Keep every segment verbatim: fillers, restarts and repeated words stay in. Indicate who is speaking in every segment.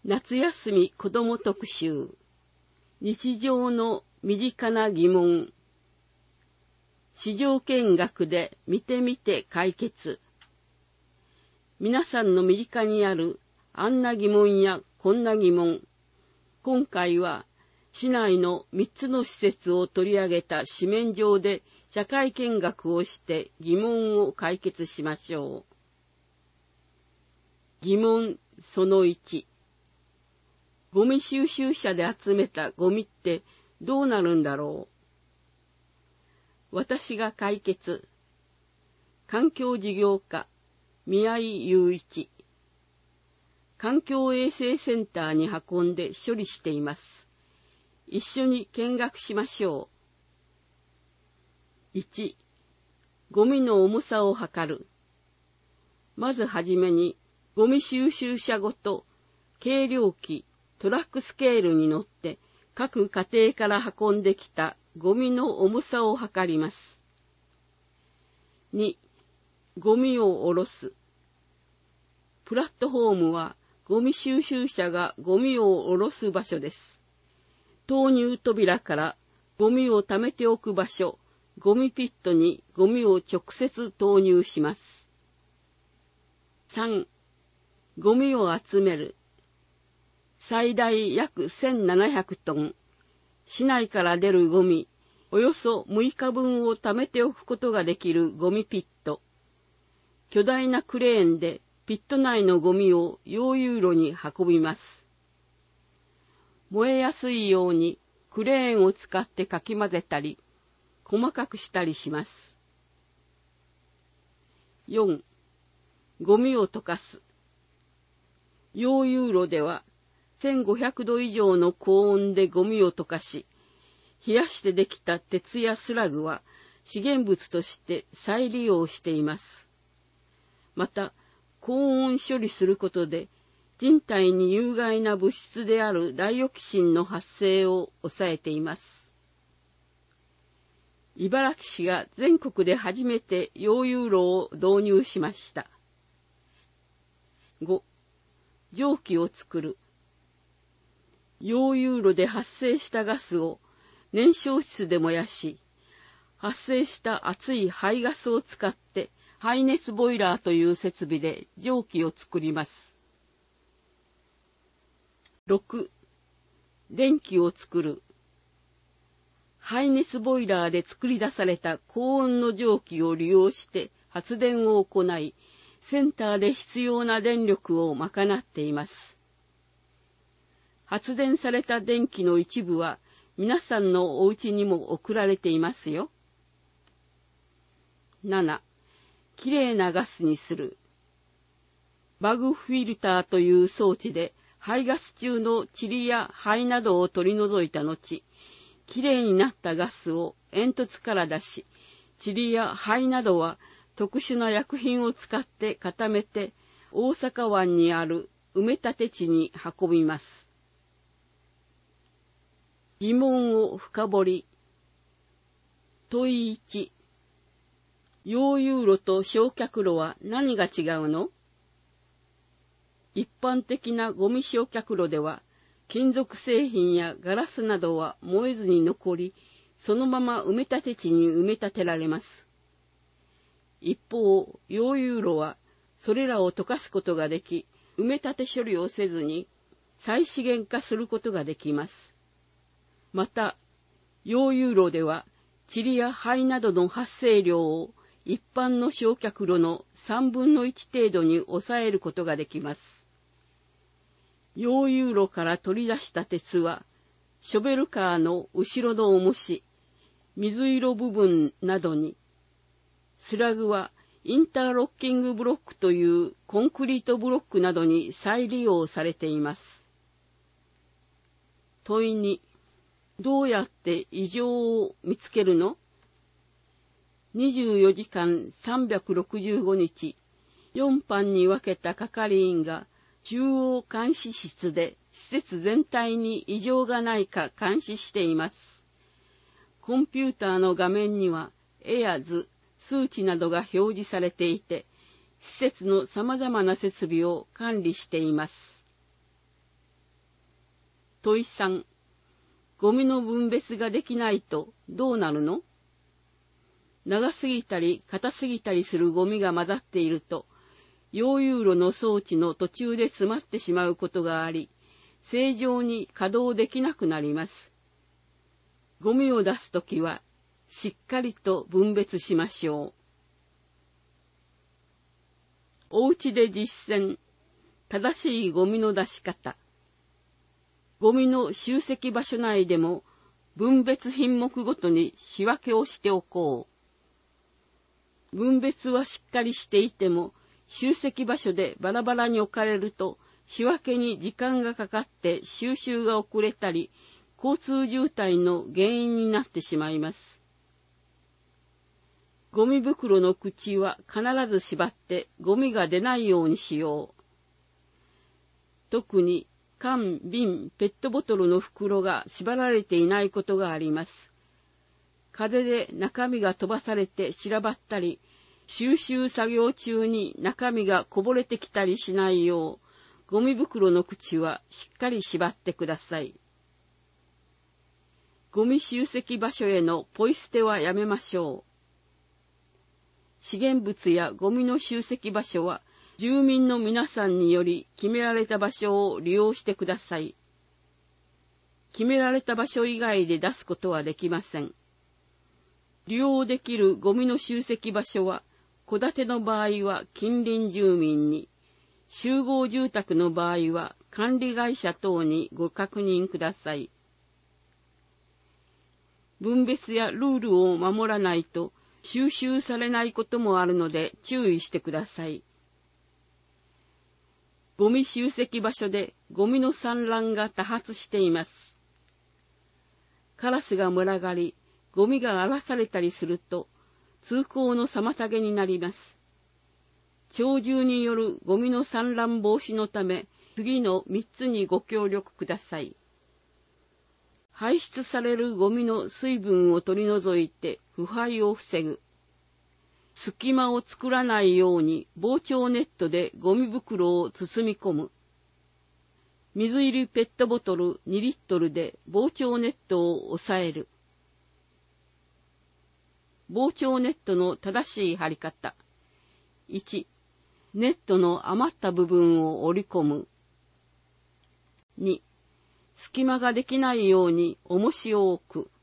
Speaker 1: 夏休み子ども特集、日常の身近な疑問、市場見学で見てみて解決。皆さんの身近にあるあんな疑問やこんな疑問、今回は市内のみっつの施設を取り上げた紙面上で社会見学をして疑問を解決しましょう。疑問そのいち、ゴミ収集車で集めたゴミってどうなるんだろう。私が解決。環境事業家宮井雄一。環境衛生センターに運んで処理しています。一緒に見学しましょう。いち、ゴミの重さを測る。まずはじめにゴミ収集車ごと計量器、トラックスケールに乗って各家庭から運んできたゴミの重さを測ります。に、ゴミを下ろす。プラットフォームはゴミ収集車がゴミを下ろす場所です。投入扉からゴミを溜めておく場所、ゴミピットにゴミを直接投入します。さん、ゴミを集める。最大約せんななひゃくトン。市内から出るゴミ、およそむいかぶんを溜めておくことができるゴミピット。巨大なクレーンでピット内のゴミを溶融炉に運びます。燃えやすいようにクレーンを使ってかき混ぜたり、細かくしたりします。よん、ゴミを溶かす。溶融炉ではせんごひゃくど以上の高温でゴミを溶かし、冷やしてできた鉄やスラグは資源物として再利用しています。また、高温処理することで人体に有害な物質であるダイオキシンの発生を抑えています。茨城市が全国で初めて溶融炉を導入しました。ご、蒸気を作る。溶融炉で発生したガスを燃焼室で燃やし、発生した熱い排ガスを使って排熱ボイラーという設備で蒸気を作ります。ろく、電気を作る。排熱ボイラーで作り出された高温の蒸気を利用して発電を行い、センターで必要な電力を賄っています。発電された電気の一部は皆さんのお家にも送られていますよ。なな、きれいなガスにする。バグフィルターという装置で排ガス中の塵や灰などを取り除いた後、きれいになったガスを煙突から出し、塵や灰などは特殊な薬品を使って固めて大阪湾にある埋め立て地に運びます。疑問を深掘り。問いいち、溶融炉と焼却炉は何が違うの？一般的なゴミ焼却炉では金属製品やガラスなどは燃えずに残り、そのまま埋め立て地に埋め立てられます。一方、溶融炉はそれらを溶かすことができ、埋め立て処理をせずに再資源化することができます。また、溶融炉では塵や灰などの発生量を一般の焼却炉のさんぶんのいち程度に抑えることができます。溶融炉から取り出した鉄は、ショベルカーの後ろの重し、水色部分などに、スラグはインターロッキングブロックというコンクリートブロックなどに再利用されています。問いに、どうやって異常を見つけるの？にじゅうよじかんさんびゃくろくじゅうごにち、よん班に分けた係員が中央監視室で施設全体に異常がないか監視しています。コンピューターの画面には絵や図、数値などが表示されていて、施設の様々な設備を管理しています。 問さん、ゴミの分別ができないとどうなるの？長すぎたり硬すぎたりするゴミが混ざっていると、溶融炉の装置の途中で詰まってしまうことがあり、正常に稼働できなくなります。ゴミを出すときは、しっかりと分別しましょう。お家で実践、正しいゴミの出し方。ゴミの集積場所内でも分別品目ごとに仕分けをしておこう。分別はしっかりしていても、集積場所でバラバラに置かれると、仕分けに時間がかかって収集が遅れたり、交通渋滞の原因になってしまいます。ゴミ袋の口は必ず縛ってゴミが出ないようにしよう。特に缶、瓶、ペットボトルの袋が縛られていないことがあります。風で中身が飛ばされて散らばったり、収集作業中に中身がこぼれてきたりしないよう、ゴミ袋の口はしっかり縛ってください。ゴミ集積場所へのポイ捨てはやめましょう。資源物やゴミの集積場所は住民の皆さんにより決められた場所を利用してください。決められた場所以外で出すことはできません。利用できるゴミの集積場所は、戸建ての場合は近隣住民に、集合住宅の場合は管理会社等にご確認ください。分別やルールを守らないと収集されないこともあるので注意してください。ゴミ集積場所でゴミの散乱が多発しています。カラスが群がり、ゴミが荒らされたりすると通行の妨げになります。鳥獣によるゴミの散乱防止のため、次のみっつにご協力ください。排出されるゴミの水分を取り除いて腐敗を防ぐ。隙間を作らないように防鳥ネットでゴミ袋を包み込む。水入りペットボトルにリットルで防鳥ネットを押さえる。防鳥ネットの正しい貼り方。いち、ネットの余った部分を折り込む。に、隙間ができないように重しを置く。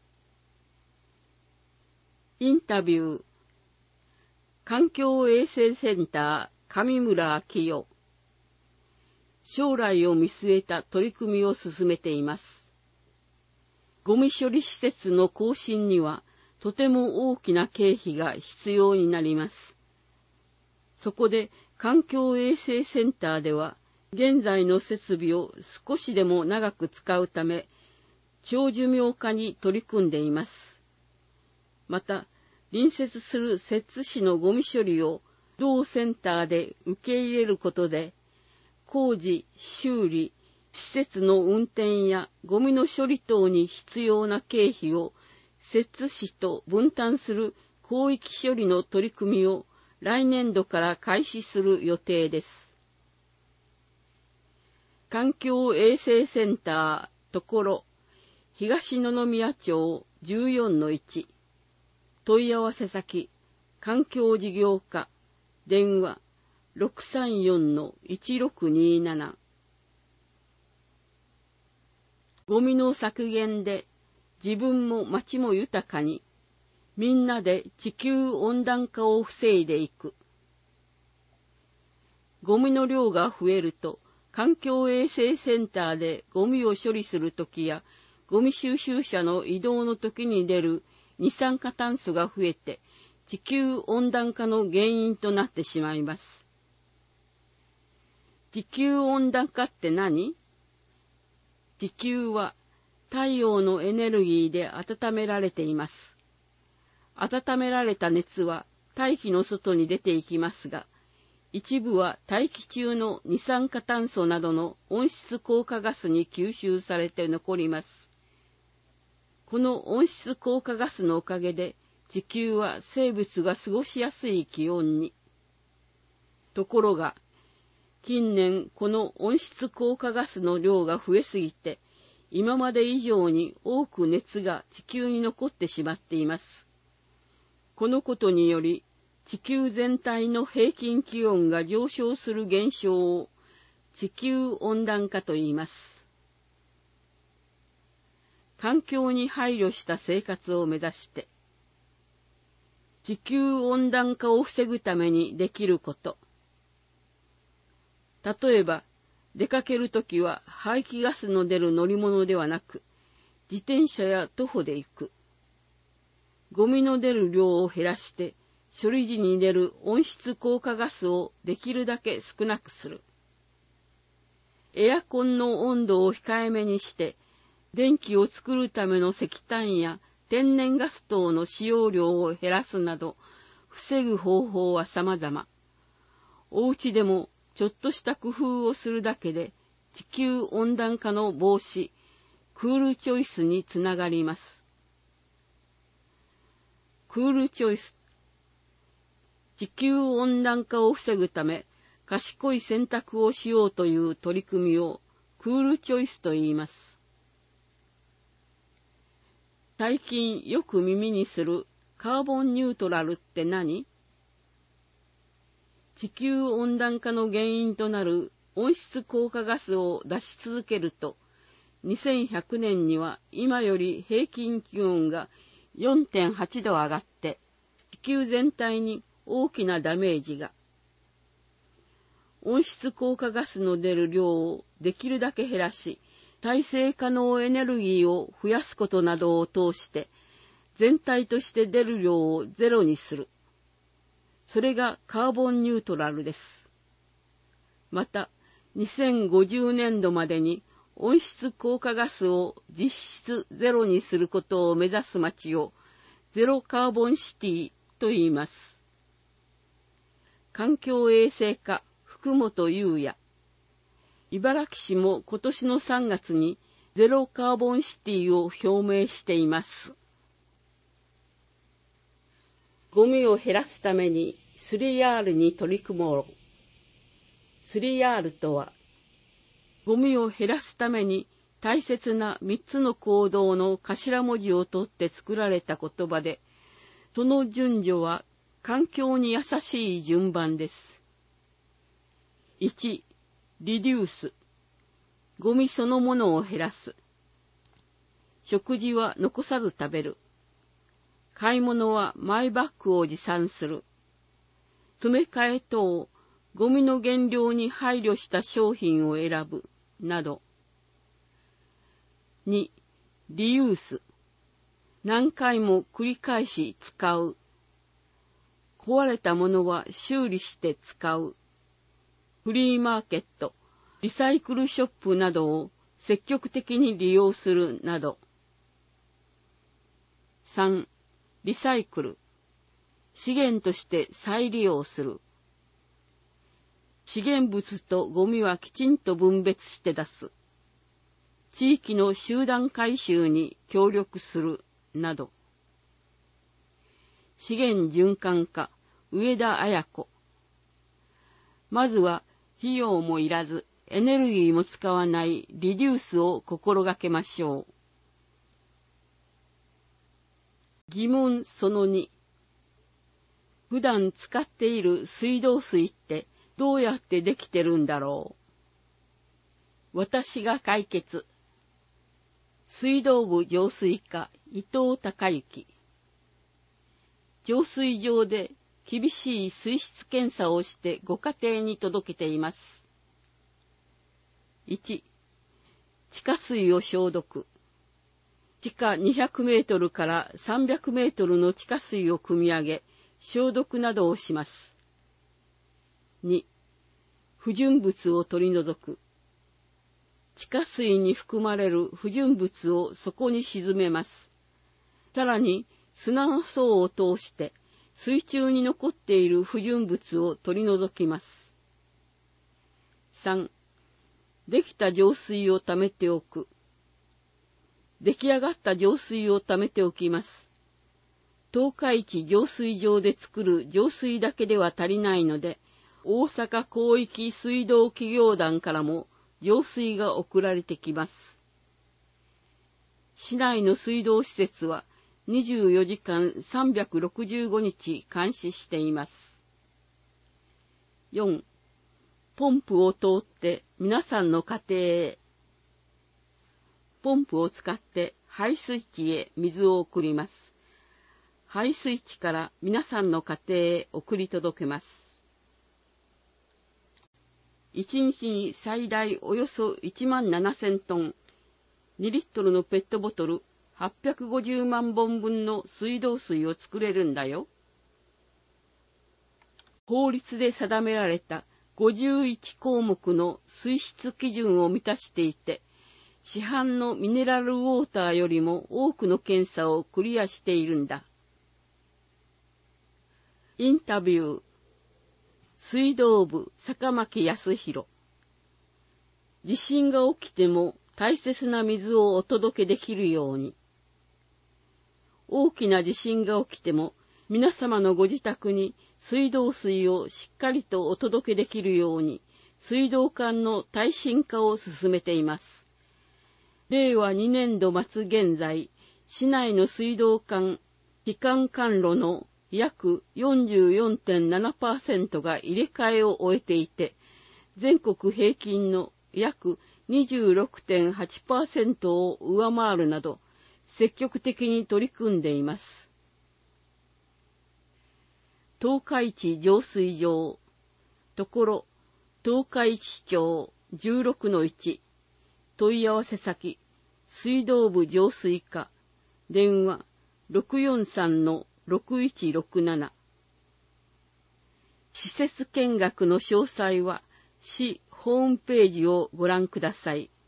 Speaker 1: インタビュー。環境衛生センター上村明代。将来を見据えた取り組みを進めています。ゴミ処理施設の更新にはとても大きな経費が必要になります。そこで環境衛生センターでは現在の設備を少しでも長く使うため長寿命化に取り組んでいます。また隣接する摂津市のゴミ処理を同センターで受け入れることで工事、修理、施設の運転やゴミの処理等に必要な経費を摂津市と分担する広域処理の取り組みを来年度から開始する予定です。環境衛生センターところ東野宮町 じゅうよんのいち 問い合わせ先環境事業課電話 ろくさんよんのいちろくになな ゴミの削減で自分も町も豊かにみんなで地球温暖化を防いでいく。ゴミの量が増えると環境衛生センターでゴミを処理するときやゴミ収集車の移動のときに出る二酸化炭素が増えて地球温暖化の原因となってしまいます。地球温暖化って何？地球は太陽のエネルギーで温められています。温められた熱は大気の外に出ていきますが、一部は大気中の二酸化炭素などの温室効果ガスに吸収されて残ります。この温室効果ガスのおかげで地球は生物が過ごしやすい気温に。ところが、近年この温室効果ガスの量が増えすぎて、 今まで以上に多く熱が地球に残ってしまっています。このことにより、地球全体の平均気温が上昇する現象を地球温暖化と言います。環境に配慮した生活を目指して、地球温暖化を防ぐためにできること。例えば、出かけるときは排気ガスの出る乗り物ではなく、自転車や徒歩で行く。ゴミの出る量を減らして、処理時に出る温室効果ガスをできるだけ少なくする。エアコンの温度を控えめにして、電気を作るための石炭や天然ガス等の使用量を減らすなど、防ぐ方法は様々。お家でもちょっとした工夫をするだけで、地球温暖化の防止、クールチョイスにつながります。クールチョイス。地球温暖化を防ぐため、賢い選択をしようという取り組みをクールチョイスと言います。最近よく耳にするカーボンニュートラルって何？地球温暖化の原因となる温室効果ガスを出し続けると、にせんひゃくねんには今より平均気温が よんてんはち 度上がって、地球全体に大きなダメージが。温室効果ガスの出る量をできるだけ減らし、再生可能エネルギーを増やすことなどを通して、全体として出る量をゼロにする。それがカーボンニュートラルです。また、にせんごじゅうねんどまでに温室効果ガスを実質ゼロにすることを目指す街をゼロカーボンシティと言います。環境衛生課福本裕也。茨城市も今年のさんがつにゼロカーボンシティを表明しています。ゴミを減らすために スリーアール に取り組もう。スリーアール とは、ゴミを減らすために大切なみっつの行動の頭文字を取って作られた言葉で、その順序は環境に優しい順番です。いち、リデュース。ゴミそのものを減らす。食事は残さず食べる。買い物はマイバッグを持参する。詰め替え等、ゴミの減量に配慮した商品を選ぶ、など。に、リユース。何回も繰り返し使う。壊れたものは修理して使う。フリーマーケット、リサイクルショップなどを積極的に利用するなど。さん、リサイクル。資源として再利用する。資源物とゴミはきちんと分別して出す。地域の集団回収に協力するなど。資源循環課、上田彩子。まずは費用もいらずエネルギーも使わないリデュースを心がけましょう。疑問そのに。普段使っている水道水ってどうやってできてるんだろう。私が解決。水道部浄水課伊藤孝之。浄水場で厳しい水質検査をしてご家庭に届けています。いち、地下水を消毒。地下にひゃくメートルからさんびゃくメートルの地下水を汲み上げ、消毒などをします。に、不純物を取り除く。地下水に含まれる不純物を底に沈めます。さらに砂の層を通して水中に残っている不純物を取り除きます。さん、できた浄水を溜めておく。出来上がった浄水を溜めておきます。東海地浄水場で作る浄水だけでは足りないので、大阪広域水道企業団からも浄水が送られてきます。 市内の水道施設はにじゅうよじかんさんびゃくろくじゅうごにち監視しています。よん. ポンプを通って皆さんの家庭へ。ポンプを使って排水池へ水を送ります。排水池から皆さんの家庭へ送り届けます。いちにちに最大およそいちまんななせんトン、にリットルのペットボトルはっぴゃくごじゅうまんぼんぶんの水道水を作れるんだよ。法律で定められたごじゅういちこうもくの水質基準を満たしていて、市販のミネラルウォーターよりも多くの検査をクリアしているんだ。インタビュー。水道部坂巻康弘。地震が起きても大切な水をお届けできるように。大きな地震が起きても皆様のご自宅に水道水をしっかりとお届けできるように水道管の耐震化を進めています。れいわにねんど末現在、市内の水道管、基幹管路の約 よんじゅうよんてんななパーセント が入れ替えを終えていて、全国平均の約 にじゅうろくてんはちパーセント を上回るなど、積極的に取り組んでいます。東海地浄水場。ところ、東海地市長 じゅうろくのいち。問い合わせ先、水道部浄水課。電話、ろくよんさんのろくいちろくなな。施設見学の詳細は、市ホームページをご覧ください。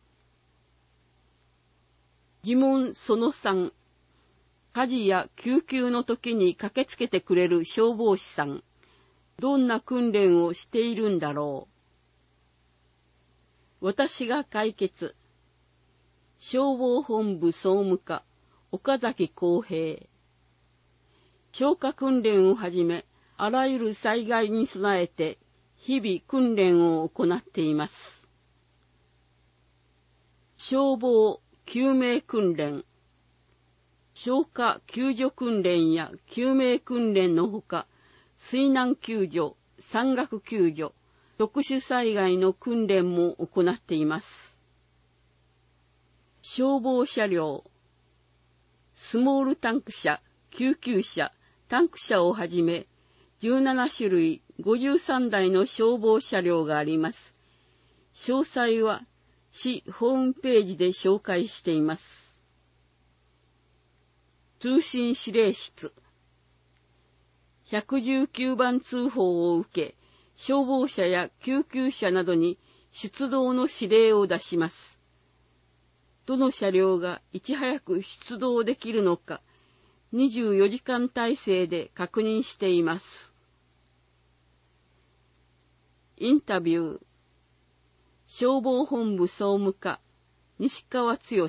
Speaker 1: 疑問そのさん。火事や救急の時に駆けつけてくれる消防士さん。どんな訓練をしているんだろう。私が解決。消防本部総務課、岡崎康平。消火訓練をはじめ、あらゆる災害に備えて、日々訓練を行っています。消防救命訓練。消火救助訓練や救命訓練のほか、水難救助、山岳救助、特殊災害の訓練も行っています。消防車両。スモールタンク車、救急車、タンク車をはじめ、じゅうななしゅるいごじゅうさんだいの消防車両があります。詳細は市ホームページで紹介しています。通信指令室。ひゃくじゅうきゅうばん通報を受け、消防車や救急車などに出動の指令を出します。どの車両がいち早く出動できるのか、にじゅうよじかん体制で確認しています。インタビュー。消防本部総務課、西川剛。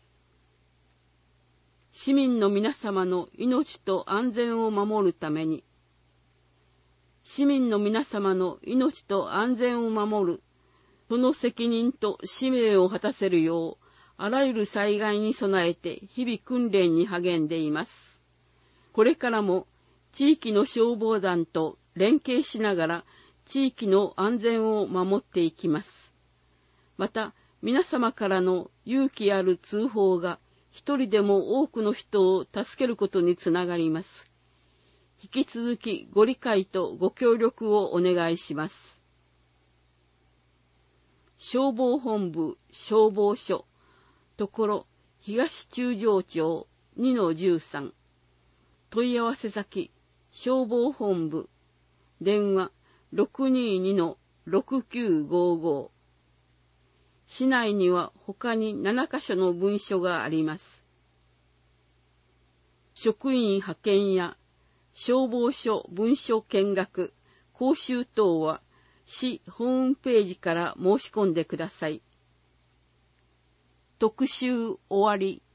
Speaker 1: 市民の皆様の命と安全を守るために、市民の皆様の命と安全を守る、その責任と使命を果たせるよう、あらゆる災害に備えて日々訓練に励んでいます。これからも地域の消防団と連携しながら地域の安全を守っていきます。また、皆様からの勇気ある通報が一人でも多くの人を助けることにつながります。引き続きご理解とご協力をお願いします。消防本部消防署、ところ東中条町 にのじゅうさん。問い合わせ先、消防本部。電話 ろくににのろくきゅうごご。市内には他にななかしょの分署があります。職員派遣や消防署分署見学、講習等は市ホームページから申し込んでください。特集終わり。